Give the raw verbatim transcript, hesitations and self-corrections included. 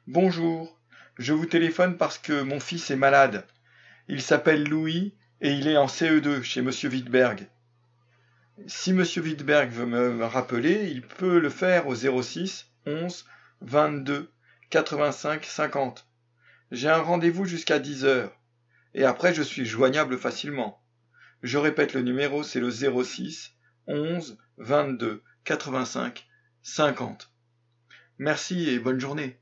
Bonjour, je vous téléphone parce que mon fils est malade. Il s'appelle Louis et il est en C E deux chez Monsieur Wittberg. Si Monsieur Wittberg veut me rappeler, il peut le faire au zéro six onze vingt-deux quatre-vingt-cinq cinquante. J'ai un rendez-vous jusqu'à dix heures et après je suis joignable facilement. Je répète le numéro, c'est le zéro six onze vingt-deux quatre-vingt-cinq cinquante. Merci et bonne journée.